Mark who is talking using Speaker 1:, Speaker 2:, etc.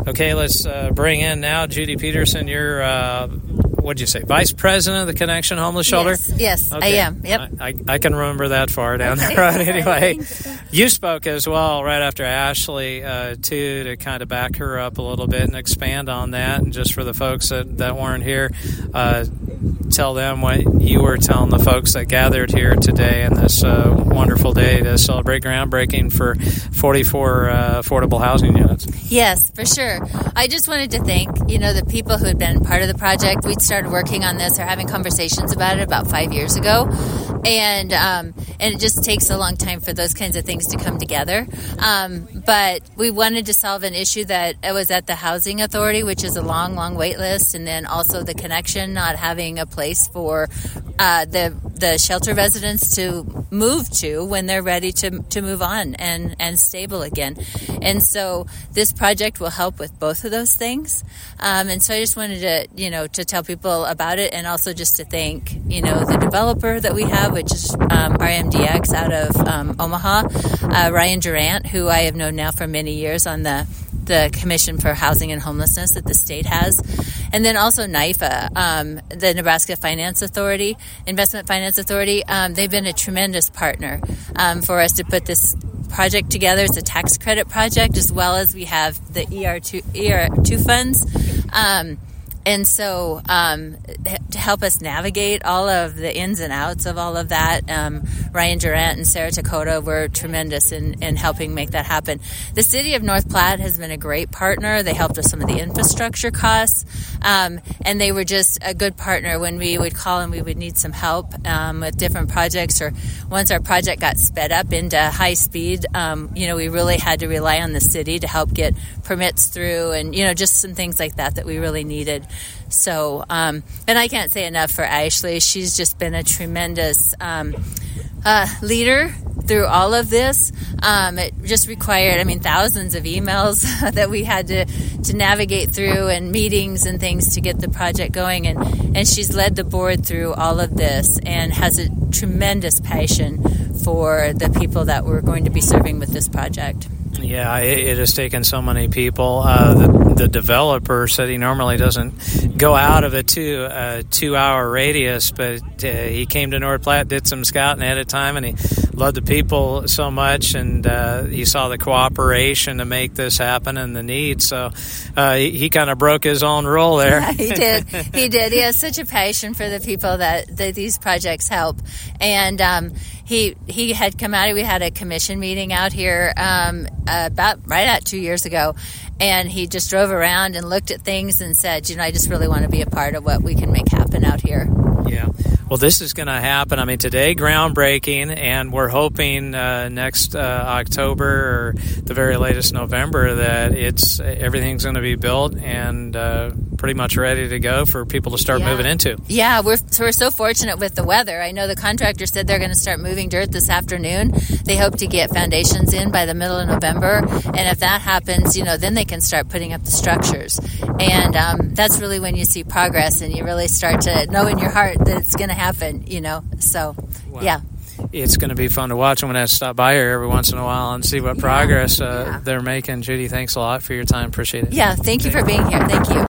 Speaker 1: Okay, let's bring in now Judy Peterson. You're, what'd you say, Vice President of the Connection Homeless Shelter?
Speaker 2: Yes,
Speaker 1: okay.
Speaker 2: I am. Yep.
Speaker 1: I can remember that far down the road anyway. You spoke as well right after Ashley, too, to kind of back her up a little bit and expand on that. And just for the folks that weren't here, tell them what you were telling the folks that gathered here today on this wonderful day to celebrate groundbreaking for 44 affordable housing units.
Speaker 2: Yes, for sure. I just wanted to thank, the people who had been part of the project. We started working on this or having conversations about it about 5 years ago. And it just takes a long time for those kinds of things to come together. But we wanted to solve an issue that was at the Housing Authority, which is a long, long wait list, and then also the Connection not having a place for the shelter residents to move to when they're ready to move on and stable again. And so this project will help with both of those things. And so I just wanted to tell people about it, and also just to thank, the developer that we have, which is RMDX out of Omaha, Ryan Durant, who I have known now for many years on the Commission for Housing and Homelessness that the state has. And then also NYFA, the Nebraska Investment Finance Authority. They've been a tremendous partner for us to put this project together. It's a tax credit project, as well as we have the ER2 funds. And so to help us navigate all of the ins and outs of all of that, Ryan Durant and Sarah Takota were tremendous in helping make that happen. The city of North Platte has been a great partner. They helped with some of the infrastructure costs, and they were just a good partner when we would call and we would need some help with different projects, or once our project got sped up into high speed, we really had to rely on the city to help get permits through, and, just some things like that we really needed. So, and I can't say enough for Ashley. She's just been a tremendous leader through all of this. It just required, thousands of emails that we had to navigate through, and meetings and things to get the project going. And she's led the board through all of this and has a tremendous passion for the people that we're going to be serving with this project.
Speaker 1: Yeah, it has taken so many people. The developer said he normally doesn't go out of a 2-hour radius, but he came to North Platte, did some scouting ahead of time, and he loved the people so much, and he saw the cooperation to make this happen and the need. So he kind of broke his own rule there.
Speaker 2: Yeah, he did. He has such a passion for the people that these projects help. And he had come out. We had a commission meeting out here about right at 2 years ago, and he just drove around and looked at things and said, I just really want to be a part of what we can make happen out here.
Speaker 1: Yeah. Well, this is going to happen. Today, groundbreaking, and we're hoping next October or the very latest November that everything's going to be built and pretty much ready to go for people to start moving into.
Speaker 2: Yeah, we're so fortunate with the weather. I know the contractor said they're going to start moving dirt this afternoon. They hope to get foundations in by the middle of November, and if that happens, then they can start putting up the structures. And that's really when you see progress, and you really start to know in your heart that it's going to happen, So,
Speaker 1: wow.
Speaker 2: Yeah.
Speaker 1: It's going to be fun to watch. I'm going to have to stop by here every once in a while and see what progress they're making. Judy, thanks a lot for your time. Appreciate it.
Speaker 2: Yeah, thank you for being here. Thank you.